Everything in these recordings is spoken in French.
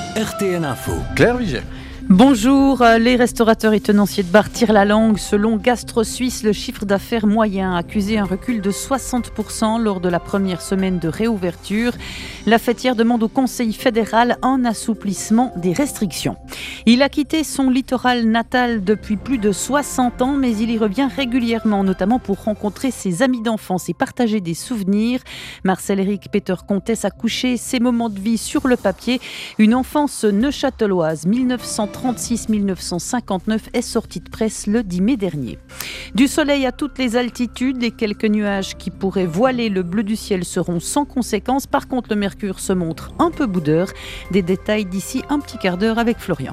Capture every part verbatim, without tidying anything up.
R T N Info. Claire Viget. Bonjour, les restaurateurs et tenanciers de bar tirent la langue. Selon Gastro Suisse, le chiffre d'affaires moyen a accusé un recul de soixante pour cent lors de la première semaine de réouverture. La fêtière demande au Conseil fédéral un assouplissement des restrictions. Il a quitté son littoral natal depuis plus de soixante ans, mais il y revient régulièrement, notamment pour rencontrer ses amis d'enfance et partager des souvenirs. Marcel-Éric Peter Comtesse a couché ses moments de vie sur le papier. Une enfance neuchâteloise, mille neuf cent trente-six à mille neuf cent cinquante-neuf, est sortie de presse le dix mai dernier. Du soleil à toutes les altitudes, les quelques nuages qui pourraient voiler le bleu du ciel seront sans conséquence. Par contre, le mercure se montre un peu boudeur. Des détails d'ici un petit quart d'heure avec Florian.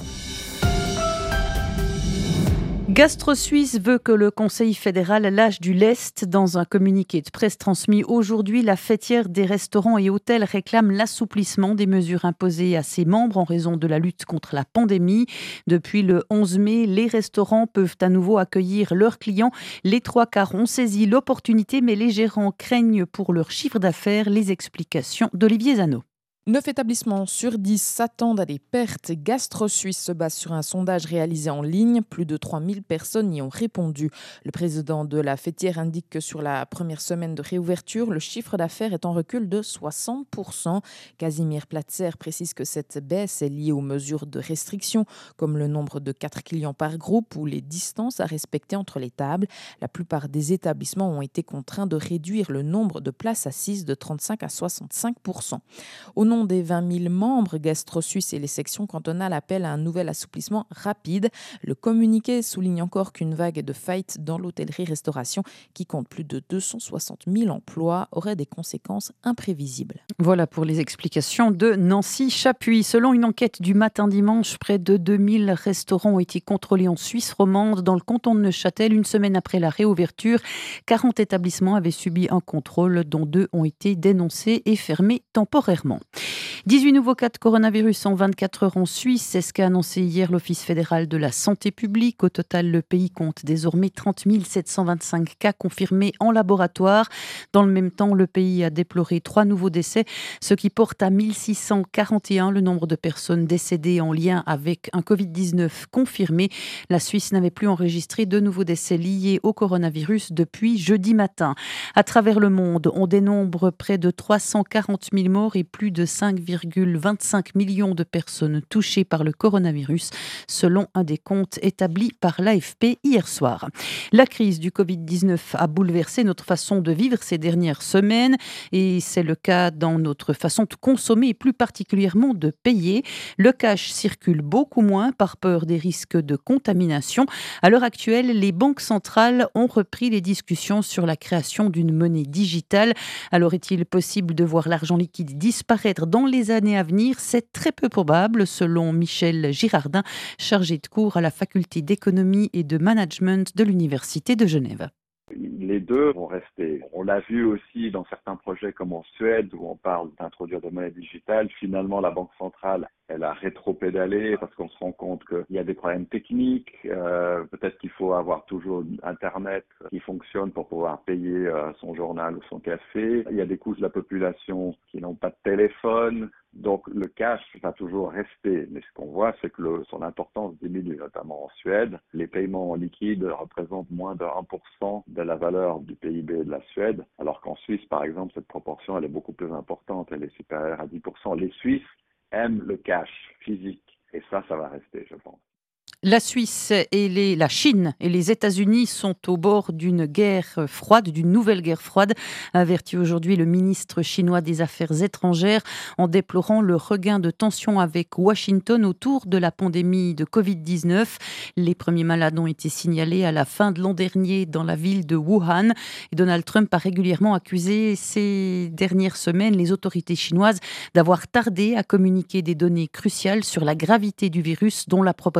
Gastro Suisse veut que le Conseil fédéral lâche du lest. Dans un communiqué de presse transmis aujourd'hui, la fêtière des restaurants et hôtels réclame l'assouplissement des mesures imposées à ses membres en raison de la lutte contre la pandémie. Depuis le onze mai, les restaurants peuvent à nouveau accueillir leurs clients. Les trois quarts ont saisi l'opportunité, mais les gérants craignent pour leur chiffre d'affaires. Les explications d'Olivier Zano. neuf établissements sur dix s'attendent à des pertes. Gastro Suisse se base sur un sondage réalisé en ligne. Plus de trois mille personnes y ont répondu. Le président de la fêtière indique que sur la première semaine de réouverture, le chiffre d'affaires est en recul de soixante pour cent. Casimir Platzer précise que cette baisse est liée aux mesures de restriction, comme le nombre de quatre clients par groupe ou les distances à respecter entre les tables. La plupart des établissements ont été contraints de réduire le nombre de places assises de trente-cinq à soixante-cinq pour cent. Au nom des vingt mille membres, Gastro Suisse et les sections cantonales appellent à un nouvel assouplissement rapide. Le communiqué souligne encore qu'une vague de faillites dans l'hôtellerie-restauration, qui compte plus de deux cent soixante mille emplois, aurait des conséquences imprévisibles. Voilà pour les explications de Nancy Chapuis. Selon une enquête du matin dimanche, près de deux mille restaurants ont été contrôlés en Suisse romande. Dans le canton de Neuchâtel, une semaine après la réouverture, quarante établissements avaient subi un contrôle, dont deux ont été dénoncés et fermés temporairement. dix-huit nouveaux cas de coronavirus en vingt-quatre heures en Suisse, c'est ce qu'a annoncé hier l'Office fédéral de la santé publique. Au total, le pays compte désormais trente mille sept cent vingt-cinq cas confirmés en laboratoire. Dans le même temps, le pays a déploré trois nouveaux décès, ce qui porte à mille six cent quarante et un le nombre de personnes décédées en lien avec un covid dix-neuf confirmé. La Suisse n'avait plus enregistré de nouveaux décès liés au coronavirus depuis jeudi matin. À travers le monde, on dénombre près de trois cent quarante mille morts et plus de cinq virgule vingt-cinq millions de personnes touchées par le coronavirus, selon un décompte établi par l'A F P hier soir. La crise du covid dix-neuf a bouleversé notre façon de vivre ces dernières semaines et c'est le cas dans notre façon de consommer et plus particulièrement de payer. Le cash circule beaucoup moins par peur des risques de contamination. À l'heure actuelle, les banques centrales ont repris les discussions sur la création d'une monnaie digitale. Alors est-il possible de voir l'argent liquide disparaître dans les années à venir? C'est très peu probable, selon Michel Girardin, chargé de cours à la faculté d'économie et de management de l'Université de Genève. Les deux vont rester. On l'a vu aussi dans certains projets comme en Suède où on parle d'introduire des monnaies digitales. Finalement, la Banque centrale, elle a rétro-pédalé parce qu'on se rend compte qu'il y a des problèmes techniques. Euh, peut-être qu'il faut avoir toujours Internet qui fonctionne pour pouvoir payer euh, son journal ou son café. Il y a des couches de la population qui n'ont pas de téléphone. Donc le cash va toujours rester, mais ce qu'on voit, c'est que le, son importance diminue, notamment en Suède. Les paiements en liquide représentent moins de un pour cent de la valeur du P I B de la Suède, alors qu'en Suisse, par exemple, cette proportion, elle est beaucoup plus importante, elle est supérieure à dix pour cent. Les Suisses aiment le cash physique, et ça, ça va rester, je pense. La Suisse et les, la Chine et les États-Unis sont au bord d'une guerre froide, d'une nouvelle guerre froide, a averti aujourd'hui le ministre chinois des Affaires étrangères en déplorant le regain de tension avec Washington autour de la pandémie de covid dix-neuf. Les premiers malades ont été signalés à la fin de l'an dernier dans la ville de Wuhan. Et Donald Trump a régulièrement accusé ces dernières semaines les autorités chinoises d'avoir tardé à communiquer des données cruciales sur la gravité du virus dont la propagation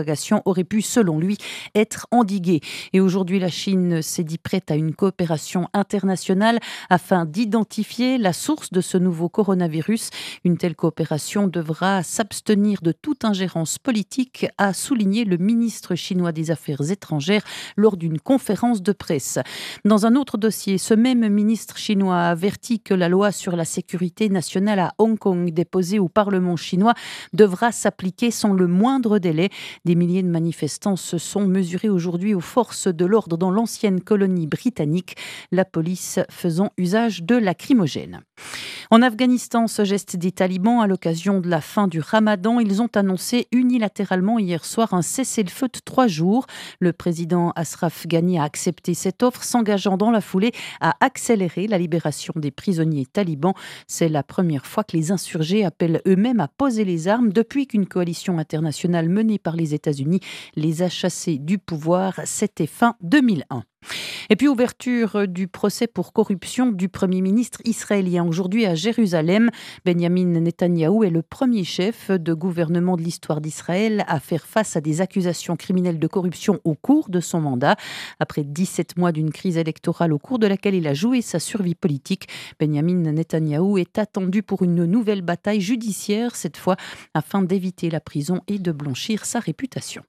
aurait pu, selon lui, être endiguée. Et aujourd'hui, la Chine s'est dit prête à une coopération internationale afin d'identifier la source de ce nouveau coronavirus. Une telle coopération devra s'abstenir de toute ingérence politique, a souligné le ministre chinois des Affaires étrangères lors d'une conférence de presse. Dans un autre dossier, ce même ministre chinois a averti que la loi sur la sécurité nationale à Hong Kong déposée au Parlement chinois devra s'appliquer sans le moindre délai. Des milliers de manifestants se sont mesurés aujourd'hui aux forces de l'ordre dans l'ancienne colonie britannique, la police faisant usage de lacrymogènes. En Afghanistan, ce geste des talibans à l'occasion de la fin du Ramadan, ils ont annoncé unilatéralement hier soir un cessez-le-feu de trois jours. Le président Ashraf Ghani a accepté cette offre, s'engageant dans la foulée à accélérer la libération des prisonniers talibans. C'est la première fois que les insurgés appellent eux-mêmes à poser les armes depuis qu'une coalition internationale menée par les États-Unis les a chassés du pouvoir. C'était fin deux mille un. Et puis ouverture du procès pour corruption du Premier ministre israélien aujourd'hui à Jérusalem. Benjamin Netanyahou est le premier chef de gouvernement de l'histoire d'Israël à faire face à des accusations criminelles de corruption au cours de son mandat. Après dix-sept mois d'une crise électorale au cours de laquelle il a joué sa survie politique, Benjamin Netanyahou est attendu pour une nouvelle bataille judiciaire, cette fois afin d'éviter la prison et de blanchir sa réputation.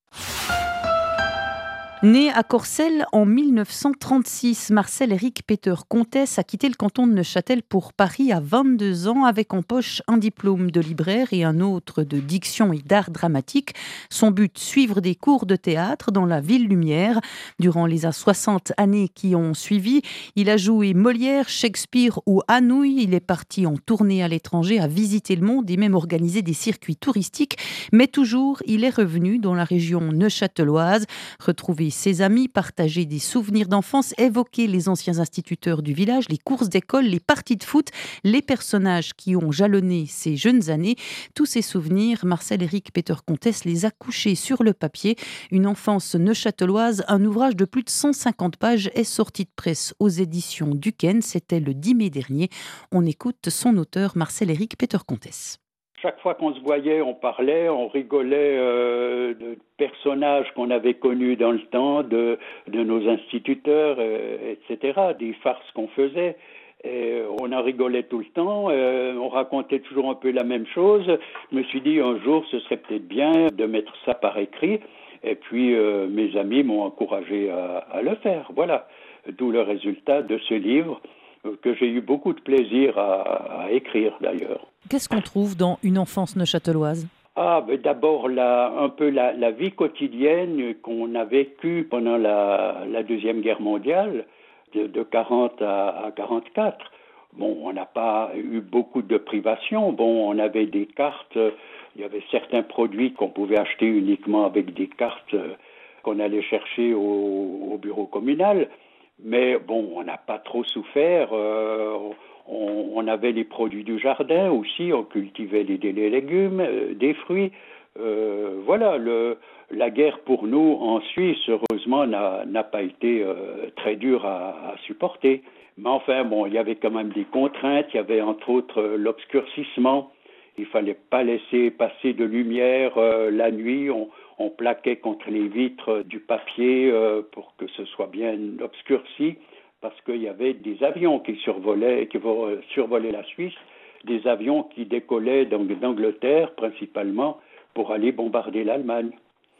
Né à Corcelles en mille neuf cent trente-six, Marcel-Éric Peter Comtesse a quitté le canton de Neuchâtel pour Paris à vingt-deux ans avec en poche un diplôme de libraire et un autre de diction et d'art dramatique. Son but, suivre des cours de théâtre dans la ville lumière. Durant les soixante années qui ont suivi, il a joué Molière, Shakespeare ou Anouilh. Il est parti en tournée à l'étranger, à visiter le monde et même organisé des circuits touristiques. Mais toujours, il est revenu dans la région neuchâteloise, retrouvé ses amis, partager des souvenirs d'enfance, évoquer les anciens instituteurs du village, les courses d'école, les parties de foot, les personnages qui ont jalonné ces jeunes années. Tous ces souvenirs, Marcel-Éric Peter Comtesse les a couchés sur le papier. Une enfance neuchâteloise, un ouvrage de plus de cent cinquante pages est sorti de presse aux éditions Duquesne. C'était le dix mai dernier. On écoute son auteur, Marcel-Éric Peter Comtesse. Chaque fois qu'on se voyait, on parlait, on rigolait euh, de personnages qu'on avait connus dans le temps, de, de nos instituteurs, euh, et cetera, des farces qu'on faisait. Et on en rigolait tout le temps, euh, on racontait toujours un peu la même chose. Je me suis dit, un jour, ce serait peut-être bien de mettre ça par écrit. Et puis, euh, mes amis m'ont encouragé à, à le faire. Voilà, d'où le résultat de ce livre, que j'ai eu beaucoup de plaisir à, à écrire d'ailleurs. Qu'est-ce qu'on trouve dans Une enfance neuchâteloise ? Ah, ben d'abord la, un peu la, la vie quotidienne qu'on a vécue pendant la, la Deuxième Guerre mondiale, de, de quarante à, à quarante-quatre. Bon, on n'a pas eu beaucoup de privations. Bon, on avait des cartes, il y avait certains produits qu'on pouvait acheter uniquement avec des cartes qu'on allait chercher au, au bureau communal. Mais bon, on n'a pas trop souffert. Euh, on, on avait les produits du jardin aussi. On cultivait les, des légumes, euh, des fruits. Euh, voilà, le, la guerre pour nous en Suisse, heureusement, n'a, n'a pas été euh, très dure à, à supporter. Mais enfin, bon, il y avait quand même des contraintes. Il y avait entre autres euh, l'obscurcissement. Il fallait pas laisser passer de lumière euh, la nuit. On, on plaquait contre les vitres du papier euh, pour que ce soit bien obscurci, parce qu'il y avait des avions qui survolaient, qui survolaient la Suisse, des avions qui décollaient d'Angleterre principalement pour aller bombarder l'Allemagne.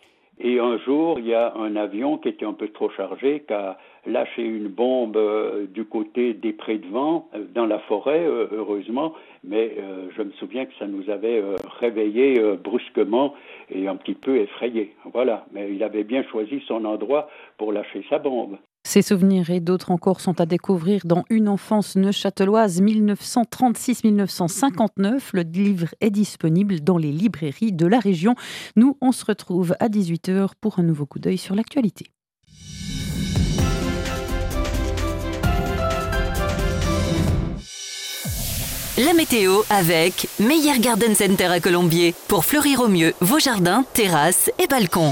Et un jour, il y a un avion qui était un peu trop chargé, qui a lâché une bombe euh, du côté des prés de vent, euh, dans la forêt, euh, heureusement, mais euh, je me souviens que ça nous avait euh, réveillés euh, brusquement et un petit peu effrayés. Voilà, mais il avait bien choisi son endroit pour lâcher sa bombe. Ces souvenirs et d'autres encore sont à découvrir dans Une enfance neuchâteloise mille neuf cent trente-six à mille neuf cent cinquante-neuf. Le livre est disponible dans les librairies de la région. Nous, on se retrouve à dix-huit heures pour un nouveau coup d'œil sur l'actualité. La météo avec Meyer Garden Center à Colombier pour fleurir au mieux vos jardins, terrasses et balcons.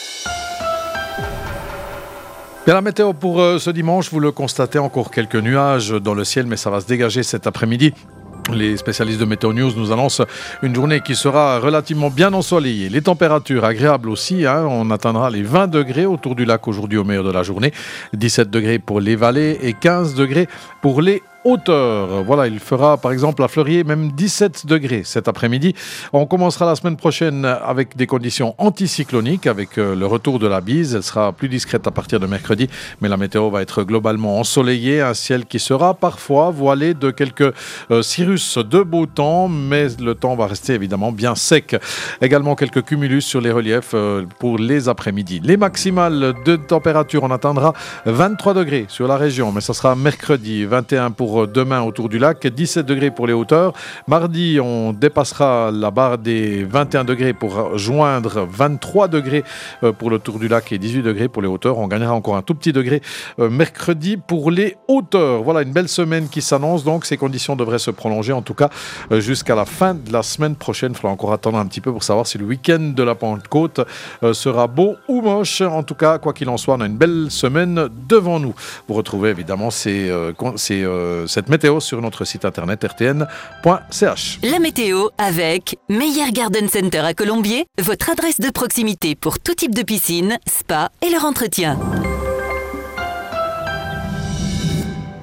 Bien, la météo pour euh, ce dimanche, vous le constatez, encore quelques nuages dans le ciel, mais ça va se dégager cet après-midi. Les spécialistes de Météo News nous annoncent une journée qui sera relativement bien ensoleillée. Les températures agréables aussi, hein, on atteindra les vingt degrés autour du lac aujourd'hui au meilleur de la journée, dix-sept degrés pour les vallées et quinze degrés pour les hauteur. Voilà, il fera par exemple à Fleurier même dix-sept degrés cet après-midi. On commencera la semaine prochaine avec des conditions anticycloniques, avec euh, le retour de la bise. Elle sera plus discrète à partir de mercredi, mais la météo va être globalement ensoleillée. Un ciel qui sera parfois voilé de quelques euh, cirrus de beau temps, mais le temps va rester évidemment bien sec. Également quelques cumulus sur les reliefs euh, pour les après-midi. Les maximales de température, on atteindra vingt-trois degrés sur la région, mais ça sera mercredi, vingt et un pour demain autour du lac, dix-sept degrés pour les hauteurs. Mardi, on dépassera la barre des vingt et un degrés pour joindre vingt-trois degrés pour le tour du lac et dix-huit degrés pour les hauteurs. On gagnera encore un tout petit degré mercredi pour les hauteurs. Voilà une belle semaine qui s'annonce, donc ces conditions devraient se prolonger en tout cas jusqu'à la fin de la semaine prochaine. Il faudra encore attendre un petit peu pour savoir si le week-end de la Pentecôte sera beau ou moche. En tout cas, quoi qu'il en soit, on a une belle semaine devant nous. Vous retrouvez évidemment ces, euh, ces euh, cette météo sur notre site internet r t n point c h. La météo avec Meyer Garden Center à Colombier, votre adresse de proximité pour tout type de piscine, spa et leur entretien.